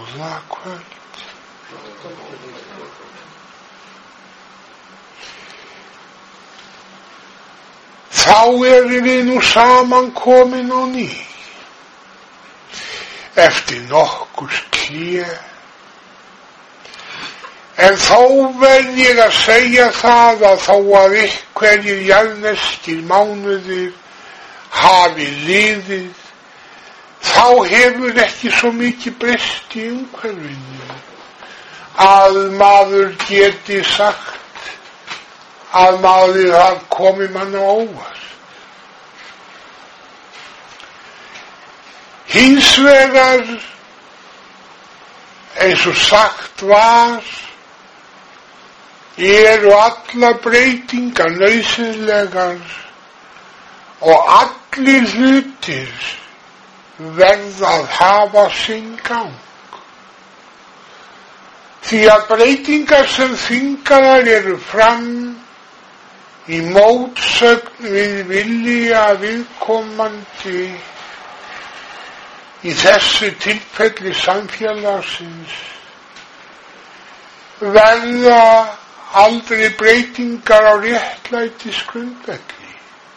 Góða kvöld. Þá erum við nú saman komin á ný. Eftir nokkurs hlé. En þó verð ég að segja það að þó að einhverjir jarðneskir mánuðir hafi liðið, þá hefur ekki svo mikið breyst í umhverfinu að maður geti sagt að maður hafi komið mann á óvart. Hins vegar, eins og sagt var, eru allar breytingar nauðsynlegar og allir hlutir verða að hafa sinn gang. Því að breytingar sem þvingaðar eru fram í mótsögn við vilja viðkomandi, í þessu tilfelli samfélagsins, verða aldrei breytingar á réttlætisgrundvelli.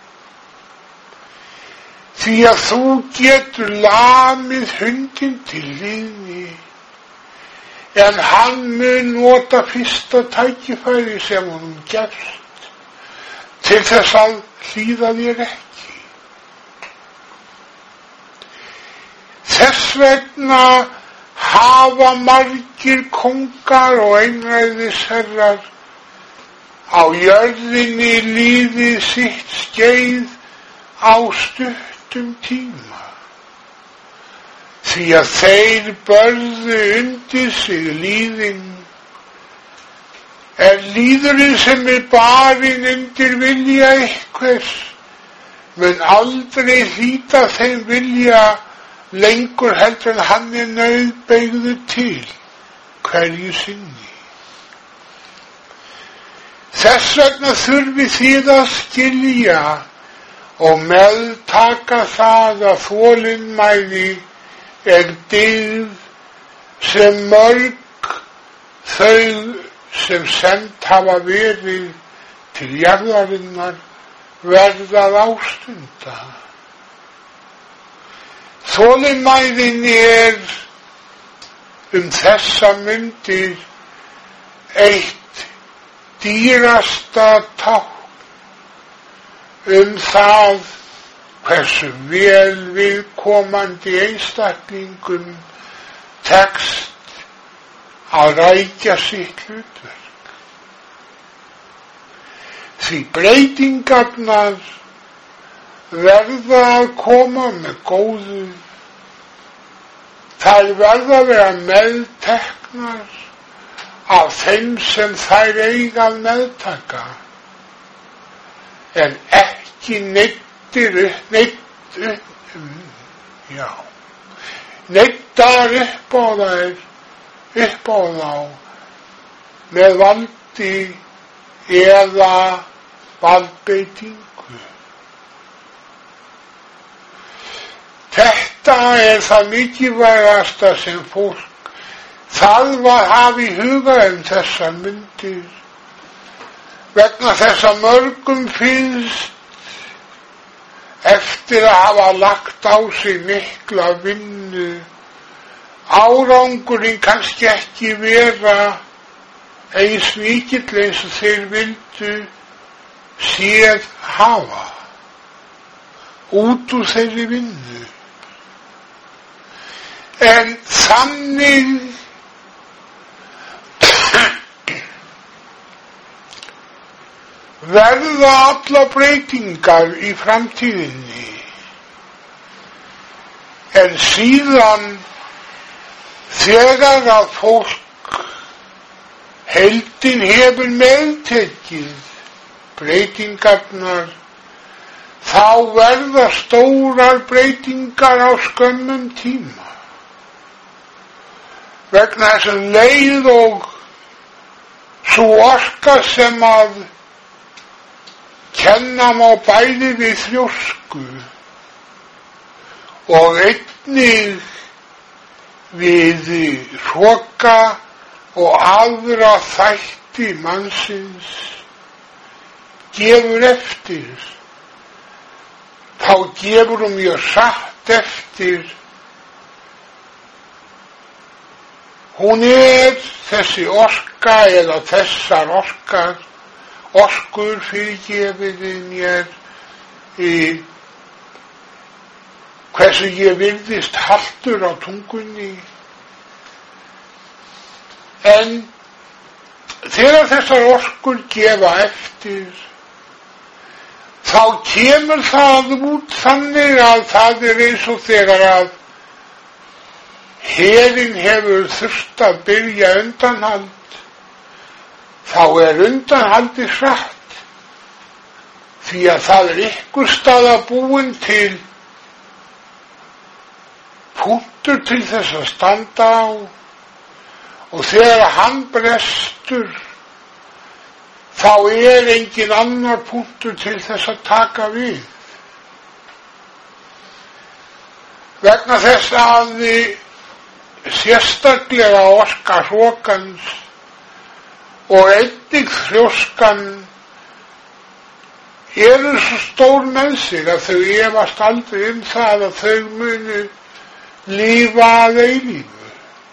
Því að þú getur lamið hundinn til hlýðni, en hann mun nota fyrsta tækifæri sem honum gefst til þess að hlýða þér ekki. Þess vegna hafa margir kóngar og einræðisherrar á jörðinni lífið sitt skeið á stuttum tíma, því að þeir börðu undir sig líðinn, en líðurinn sem barinn undir vilja einhvers mun aldrei hlíta þeim vilja lengur heldur en hann nauðbeygður til hverju sinni. Þess vegna þurfið þið að skilja og meðtaka það að þolinmæði er dygð sem mörg þau sem send hafa verið til jarðarinnar verða að ástunda. Þolinmæðin er þessa mundir eitt dýrasta tákn það hversu vel viðkomandi einstaklingum tekst að rækja sitt hlutverk. Því breytingarnar verða að koma með góðu. Þær verða að vera meðteknar af þeim sem þær eiga að meðtaka, en ekki neyddir neyddar upp á þá með valdi eða valdbeitingu. Þetta er það mikilvægasta sem fólk þarf að hafa í huga þessar mundir, vegna þess að mörgum finnst eftir að hafa lagt á sig mikla vinnu árangurinn kannski ekki vera eins mikill eins og þeir vildu séð hafa út úr þeirri vinnu. En þannig verða alla breytingar í framtíðinni, en síðan þegar að fólk heildin hefur meðtekið breytingarnar, þá verða stórar breytingar á skömmum tíma, vegna þess að leið og sú orka sem að kenna má bæði við þrjósku og einnig við hroka og aðra þætti mannsins gefur eftir, þá gefur hún mjög hratt eftir. Hún þessi orka eða þessar orkur fyrirgefiði mér hversu ég virðist haltur á tungunni. En þegar þessar orkur gefa eftir, þá kemur það út þannig að það eins og þegar að herinn hefur þurft að byrja undanhald, þá undanhaldið hratt, því að það einhver staða búinn til punktur til þess að standa á, og þegar hann brestur, þá engin annar punktur til þess að taka við. Vegna þess að sérstaklega orka hrokans og einnig þrjóskan svo stór með sig að þau efast aldrei það að þau muni lífa að eilífu,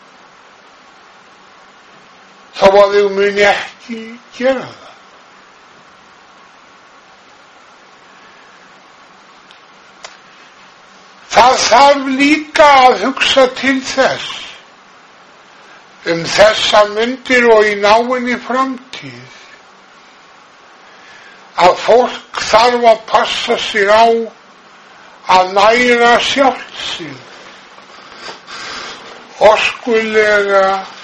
þó að þau muni ekki gera það. Það þarf líka að hugsa til þess þessa mundir og í náinni framtíð að fólk þarf að passa sig á að næra sjálft sig orkulega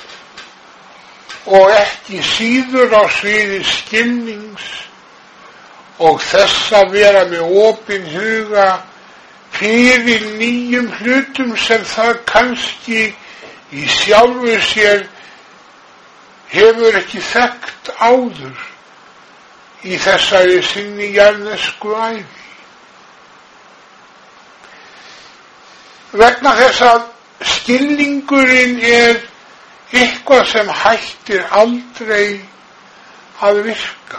og ekki síður á sviði skilnings og þess að vera með opinn huga fyrir nýjum hlutum sem það kannski í sjálfu sér hefur ekki þekkt áður í þessari sinni jarðnesku ævi. Vegna þess að skilningurinn eitthvað sem hættir aldrei að virka.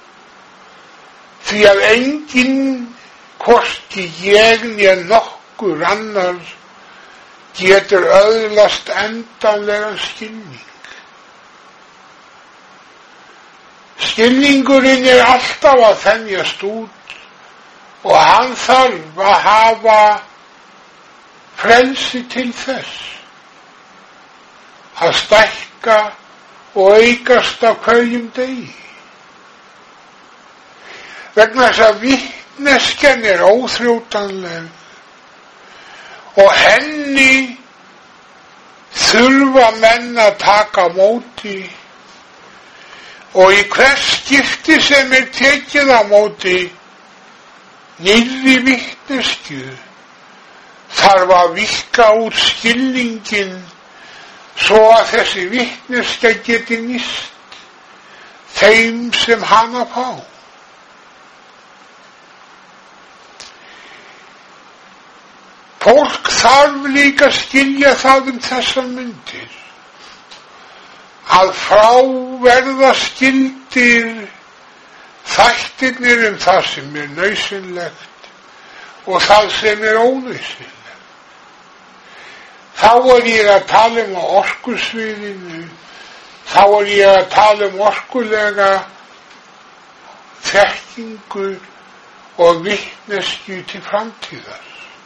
Því að enginn, hvorki ég né nokkur annar, getur öðlast endanlegan skilning. Skilningurinn alltaf að þenjast út og hann þarf að hafa frelsi til þess að stækka og aukast á hverjum degi. Vegna þess að vitneskjan óþrjótanleg og henni þurfa menn að taka á móti, og í hvers skipti sem tekið á móti nýrri vitneskju þarf að víkka úr skilningin svo að þessi vitneskja geti nýst þeim sem hana fá. Fólk þarf líka að skilja það þessar mundir að frá verða skildir þættirnir það sem nauðsynlegt og það sem ónauðsynlegt. Þá ég að tala á orkusviðinu, þá ég að tala orkulega þekkingu og vitneskju til framtíðar.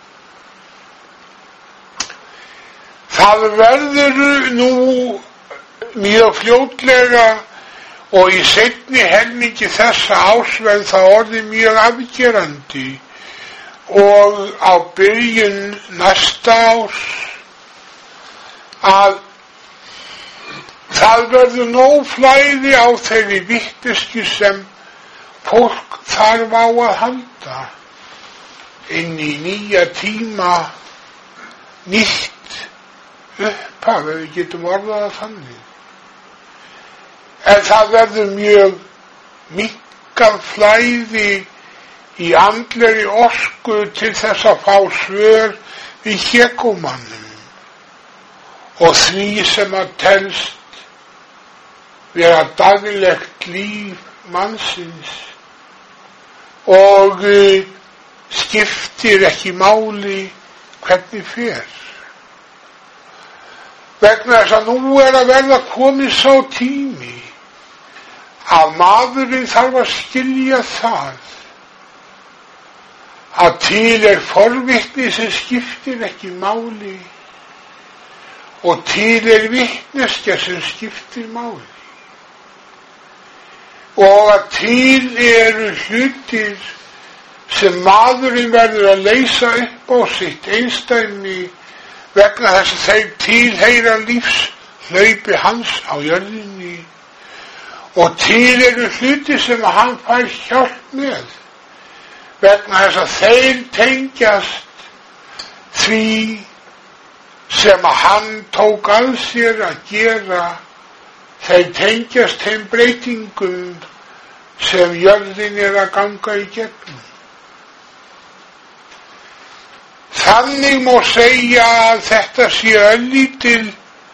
Það verður nú mjög fljótlega og í seinni helmingi þessa árs verður það orðið mjög afgerandi og á byrjun næsta árs að það verður nóg flæði á þeirri vitneskju sem fólk þarf á að halda inn í nýja tíma, nýtt upphaf, ef við getum orðað það þannig. En það verður mjög minnkað flæði í andlegri orku til þess að fá svör við hégómannum og því sem að telst vera daglegt líf mannsins og skiptir ekki máli hvernig fer. Vegna þess að nú að verða komið sá tími að maðurinn þarf að skilja það að til forvitni sem skiptir ekki máli og til vitneskja sem skiptir máli og að til hlutir sem maðurinn verður að leysa upp á sitt einsdæmi vegna þess að þeir tilheyra lífshlaupi hans á jörðinni og til hlutir sem hann fær hjálp með vegna þess að þeir tengjast því sem að hann tók að sér að gera, þeir tengjast þeim breytingum sem jörðin að ganga í gegnum. Þannig má segja að þetta sé örlítil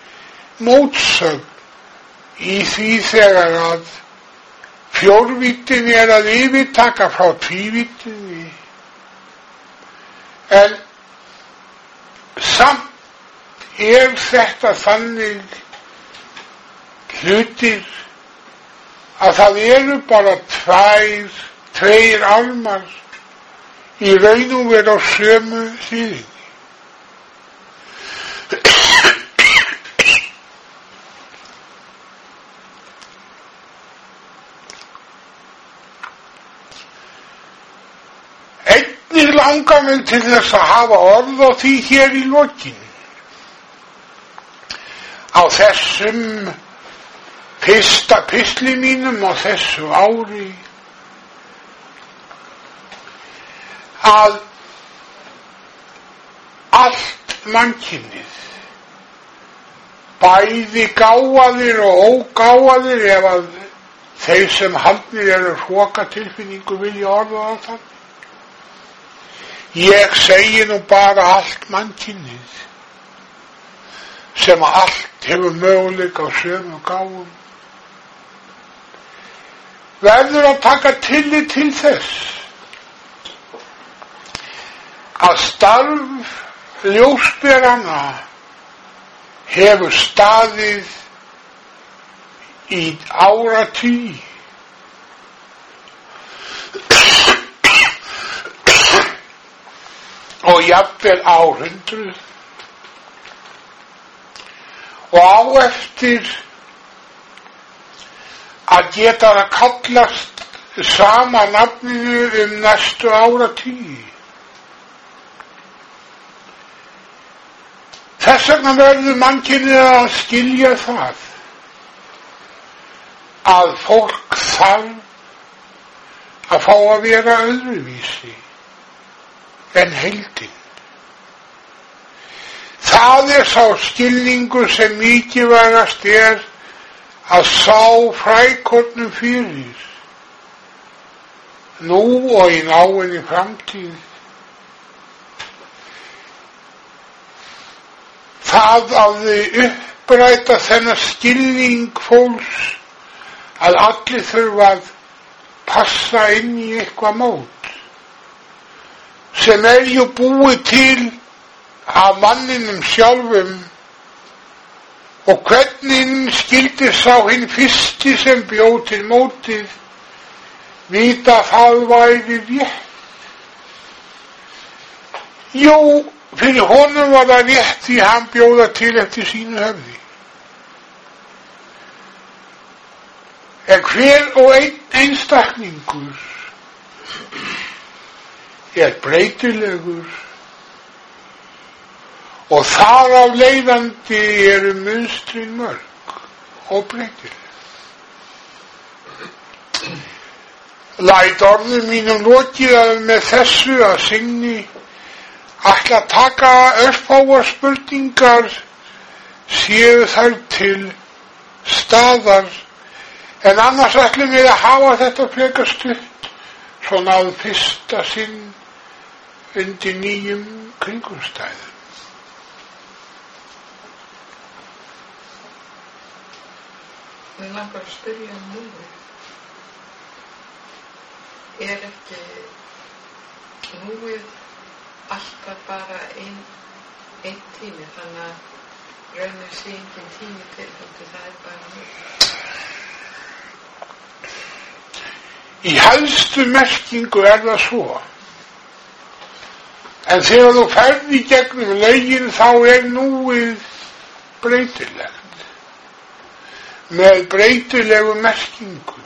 mótsögn í því þegar að fjórvíddin að yfirtaka frá tvívíddinni, en samt þetta þannig hlutir að það eru bara tveir álmar í raun og veru á sömu hliðinni. Einnig langar mig til þess að hafa orð á því hér í lokin. Á þessum fyrsta pistli mínum á þessu ári að allt mannkynið, bæði gáfaðir og ógáfaðir, ef að þeir sem haldnir eru hrokatilfinningu vilja orða á það. Ég segi nú bara allt mannkynið sem allt hefur möguleika á sömu gáfum, verður að taka tillit til þess að starf ljósberana hefur staðið í áratugi og jafnvel árhundruð og á eftir að geta það kallast sama nafninu næstu áratugi. Þess vegna verður mannkynið að skilja það að fólk þarf að fá að vera öðruvísi en heildin. Það sá skilningur sem mikilvægast að sá frækornum fyrir nú og í náinni framtíð. Það að uppræta þennan skilning fólks að allir þurfa að passa inn í eitthvað mót sem jú búið til af manninum sjálfum og hvernig skildi sá hinn fyrsti sem bjóð til mótið vita það væri rétt. Jú, fyrir honum var það rétt því hann bjóða til eftir sínu höfði. En hver og einn einstaklingur breytilegur og þar af leiðandi eru munstrin mörg og breytileg. Læt orðum mínum lokið með þessu að sinni ætla að taka örfáar spurningar séu þær til staðar, en annars ætlum við að hafa þetta frekar stutt svona að fyrsta sinn undir nýjum kringumstæðum. Mér langar að spyrja núið. Ekki núið alltaf bara einn tími, þannig að raunin sé engin tími til, þannig það bara núið. Í helstu merkingu það svo. En þegar þú ferð í gegnum lögin þá núið breytilegt. Með breytilegu merkingum.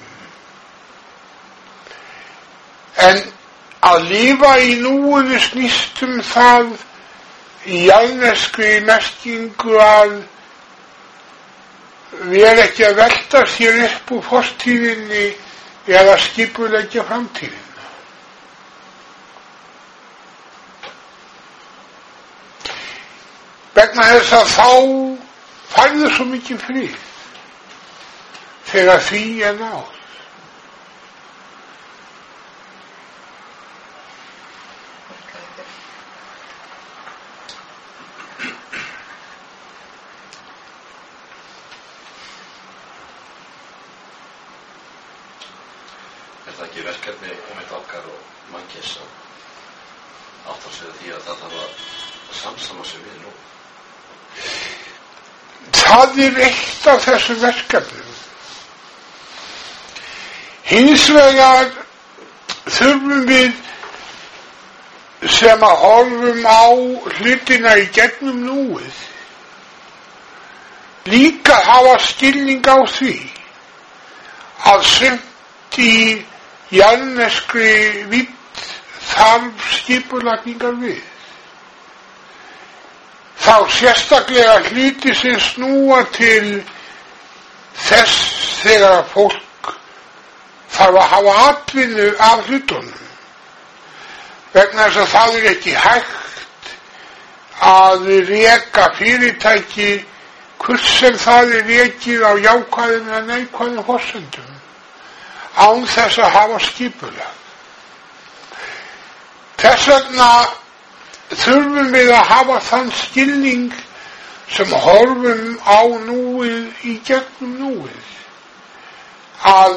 En að lifa í núinu snýst það í jarðneskri merkingu að vera ekki að velta sér upp úr fortíðinni eða skipuleggja framtíðina. Vegna þess að þá færðu svo mikið frið þegar því náð. Það ekki verkefni mitt okkar og mannkins að átta sig því að það þarf að samsama sig við nú? Það eitt af þessum verkefnum. Hins vegar þurfum við sem að horfum á hlutina í gegnum núið líka hafa skilning á því að sumt í jarðneskri vídd þarf skipulagningar við. Þá sérstaklega hluti sem snúa til þess þegar fólk þarf að hafa atvinnu af hlutunum. Vegna þess að það ekki hægt að reka fyrirtæki hvort sem það rekið á jákvæðum eða neikvæðum forsendum án þess að hafa skipulag. Þess vegna þurfum við að hafa þann skilning sem horfum á núið í gegnum núið að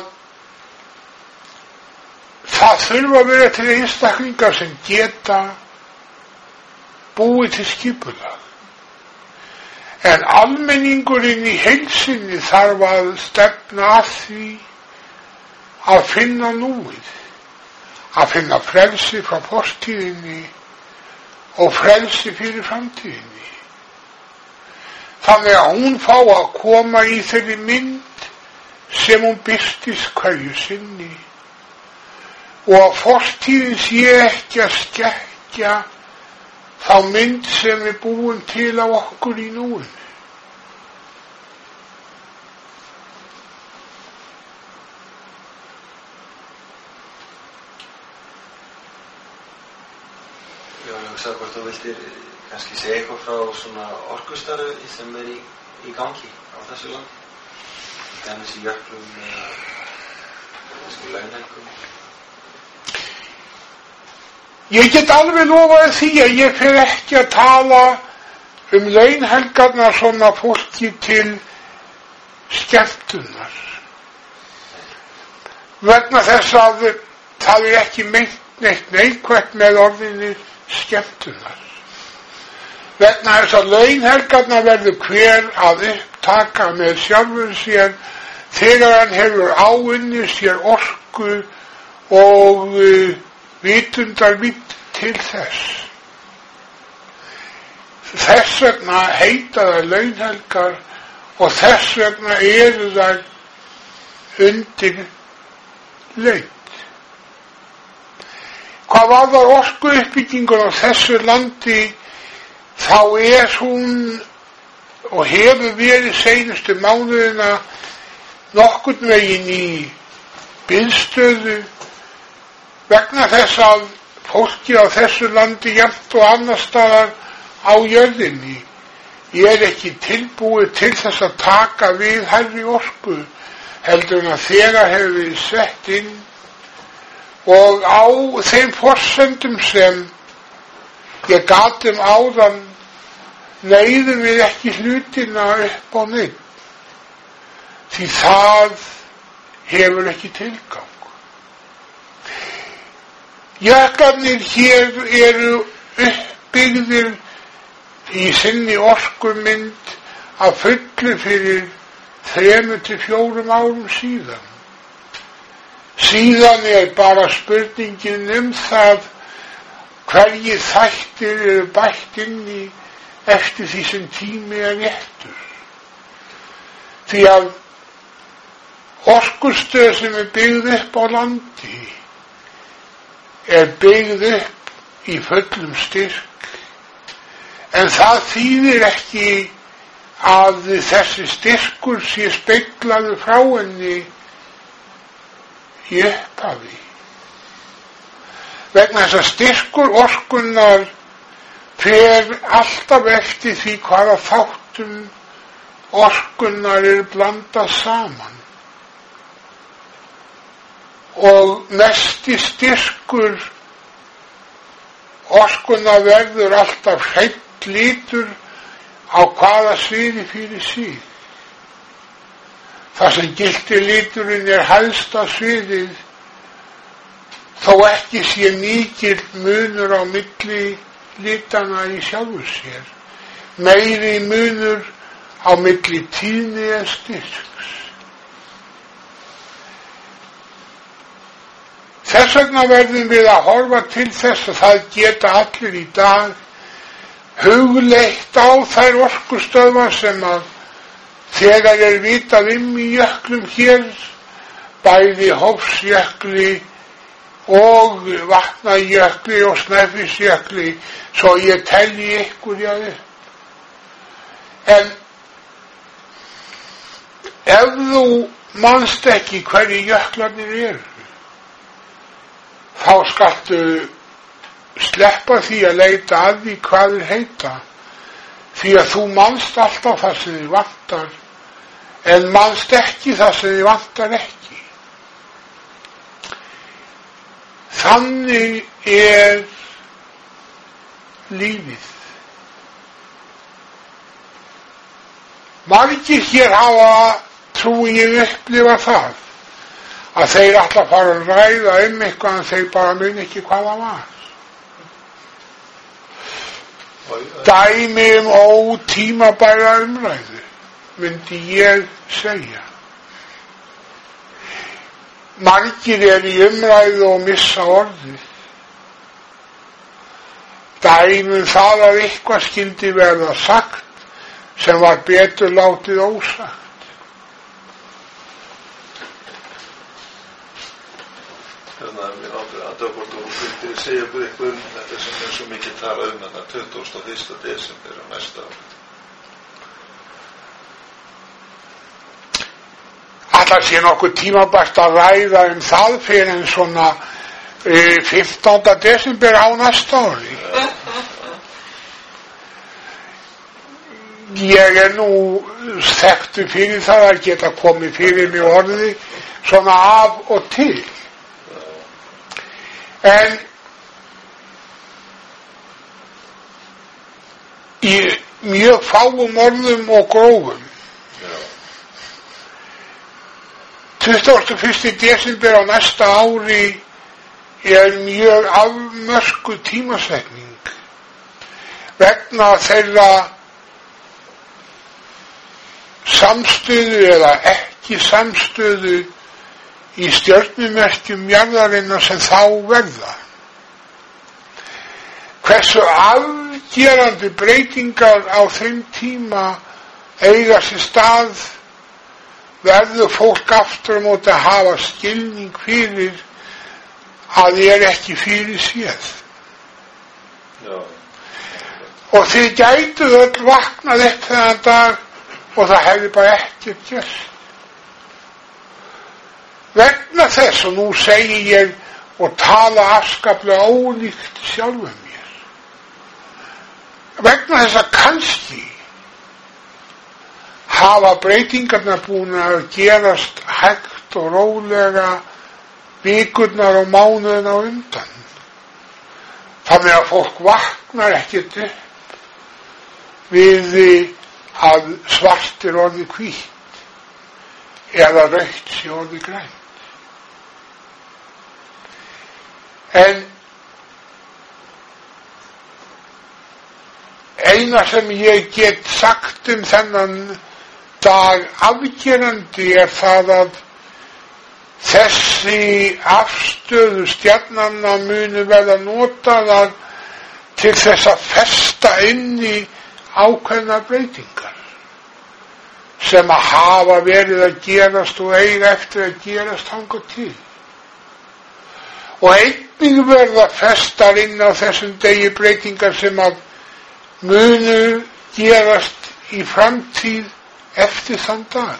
það þurfa að vera til einstaklingar sem geta búið til skipulag. En almenningurinn í heilsinni þarf að stefna að því að finna núið, að finna frelsi frá fortíðinni og frelsi fyrir framtíðinni. Þannig að hún fá að koma í þeirri mynd sem hún birtist hverju sinni og að fortíðin sé ekki að skekkja þá mynd sem við búum til á okkur í núinu. Já, ég hugsa hvort þú vildir kannski segja eitthvað frá svona orkustarfi sem í gangi á þessu landi. Þannig í jöklum eða kannski launhækkun. Ég get alveg lofaði því að ég fer ekki að tala launhelgarnar svona fólki til skemmtunar. Vegna þess að það ekki meint neitt neikvætt með orðinni skemmtunar. Vegna þess að launhelgarnar verður hver að upptaka með sjálfur sér þegar hann hefur áunnið sér orku og vitundar vitt til þess. Þess vegna heita það launhelgar og þess vegna eru það undir laun. Hvað varðar orkuuppbyggingur á þessu landi, þá hún og hefur verið seinustu mánuðina nokkurn veginn í biðstöðu vegna þess að fólki á þessu landi jafnt og annar staðar á jörðinni ekki tilbúið til þess að taka við hærri orku heldur en að þegar hefur verið sett inn og á þeim forsendum sem ég gat áðan leiðum við ekki hlutina upp á neitt. því það hefur ekki tilgang. Jöklarnir hér eru uppbyggðir í sinni orkumynd að fullu fyrir 3 til 4 árum síðan. Síðan bara spurningin það hverjir þættir eru bætt inn í eftir því sem tími réttur. Því að orkustöð sem byggð upp á landi byggð upp í fullum styrk, en það þýðir ekki að þessi styrkur sé speglaður frá henni í upphafi. Vegna þess að styrkur orkunnar fer alltaf eftir því hvaða þáttum orkunnar blandað saman. Og mesti styrkur orkunnar verður alltaf hreinn litur á hvaða sviði fyrir sig. Það sem giltiliturinn hæsta sviðið, þó ekki sé mikill munur á milli litana í sjálfu sér, meiri munur á milli tíðni en styrks. Þess vegna verðum við að horfa til þess að það geta allir í dag hugleitt á þær orkustöðvar sem að þegar vitað í jöklum hér, bæði Hofsjökli og Vatnajökli og Snæfellsjökli, svo ég telji ykkur upp. En ef þú manst ekki hverju jöklarnir eru, þá skaltu sleppa því að leita að því hvað þeir heita, því að þú manst alltaf það sem þið vantar, en manst ekki það sem þið vantar ekki. Þannig lífið. Margir hér hafa, trúi ég, upplifa það, að þeir ætla að fara að ræða eitthvað en þeir bara muni ekki hvað það var. Dæmi ótímabæra umræðu, myndi ég segja. Margir í umræðu og missa orðið. Dæmi það að eitthvað skyldi verða sagt sem var betur látið ósagt. Mér áttu að hvort þú vildi segja eitthvað þetta sem svo mikið tala þetta 21. desember á næsta ári. Alltaf sé nokkuð tímabært að ræða það fyrir en svona 15. desember á næsta ári. Ég nú þekktur fyrir það að geta komið fyrir mig orði svona af og til. En í mjög fáum orðum og grófum. 21. desember á næsta ári mjög afmörkuð tímasetning vegna þeirra samstöðu eða ekki samstöðu í stjörnumerkjum jarðarinnar sem þá verða. Hversu afgerandi breytingar á þeim tíma eiga sér stað verður fólk aftur á móti að hafa skilning fyrir að ekki fyrir séð. Já. Og þið gætuð öll vaknað upp þennan dag og það hefði bara ekkert gerst. Vegna þess, og nú segi ég og tala afskaplega ólíkt sjálfum mér, vegna þess að kannski hafa breytingarnar búin að gerast hægt og rólega vikurnar og mánuðin á undan. Þannig að fólk vaknar ekkert upp við að svart orðið hvítt. eða rautt sé orðið grænt. En eina sem ég get sagt þennan dag afgerandi það að þessi afstöðu stjarnanna muni verða notaðar til þess að festa inn í ákveðna breytingar sem að hafa verið að gerast og eiga eftir að gerast þangað til. Og einnig verða festar inn á þessum degi breytingar sem að munu gerast í framtíð eftir þann dag.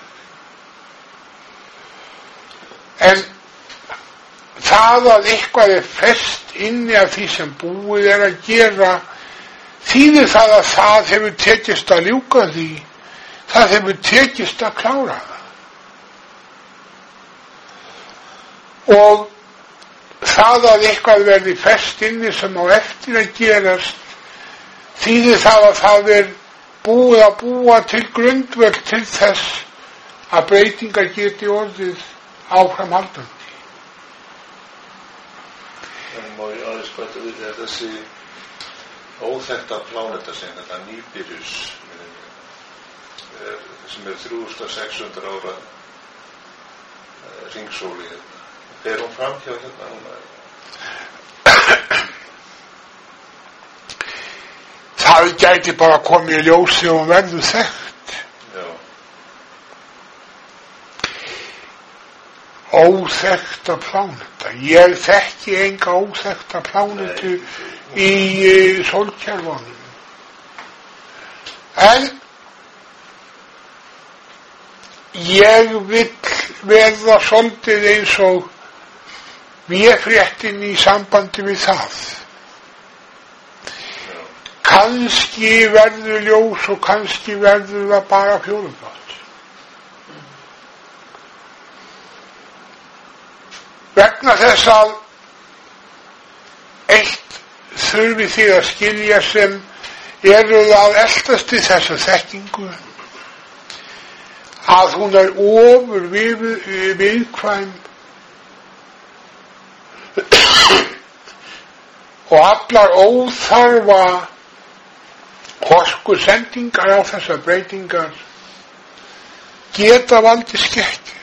En það að eitthvað fest inni af því sem búið að gera þýðir það að það hefur tekist að ljúka því, það hefur tekist að klára það. Og það að eitthvað verði fest inni sem á eftir að gerast þýðir það að það búið að búa til grundvöll til þess að breytingar geti orðið áframhaldandi. En má ég aðeins bæta við þegar þessi óþekkta pláneta sem þetta Nýbirus sem 3600 ára hringsóli fer hún fram hjá núna? Það gæti bara komið í ljósi og verður þekkt. Já. Óþekkta pláneta. Ég þekki enga óþekkta plánetu í sólkerfunum. En ég vill verða svolítið eins og véfréttin í sambandi við það. Kannski verður ljós og kannski verður það bara fjólublátt. Vegna þess að eitt þurfi því að skilja sem eru að eltast í þessa þekkingu að hún ofur viðkvæm og allar óþarfa orku sendingar á þessar breytingar geta valdið skekkju.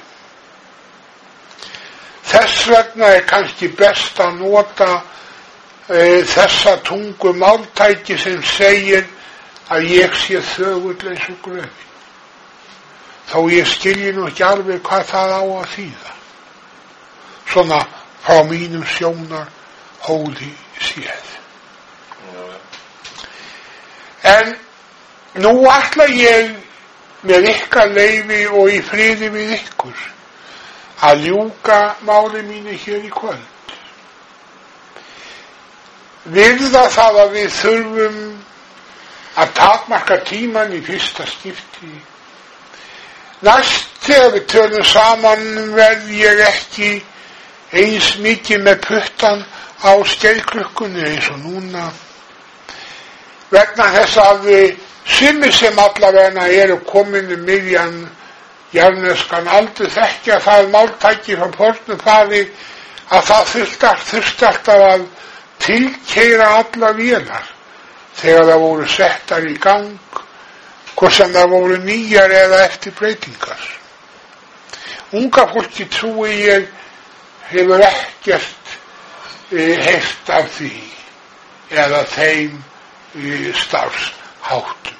Þess vegna kannski best að nota þessa tungu máltæki sem segir að ég sé þögull eins og gröfin. Þó ég skilji nú ekki alveg hvað það á að þýða. Svona frá mínum sjónarhóli séð. En nú ætla ég með ykkar leyfi og í friði við ykkur að ljúka máli mínu hér í kvöld. Virða það að við þurfum að takmarka tíman í fyrsta skipti. Næst þegar við tölum saman verð ég ekki eins mikið með puttan á skeilklukkunni eins og núna. Vegna þess að sumir sem allavega eru komin miðjan jarðneskan aldur þekkja það máltæki frá fornu fari að það þurfti alltaf að tilkeyra alla vélar þegar það voru settar í gang, hvort sem það voru nýjar eða eftir breytingar. Unga fólki trúi ég hefur ekkert heyrt af því eða þeim starfsháttum.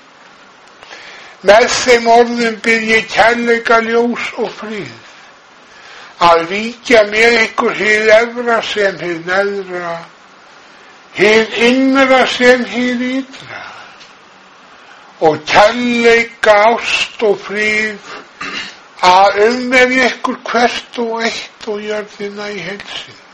Með þeim orðum bið ég kærleika, ljós og frið að ríkja með ykkur hið efra sem hið neðra, hið innra sem hið ytra og kærleika, ást og frið að með ykkur hvert og eitt og jörðina í heilsin.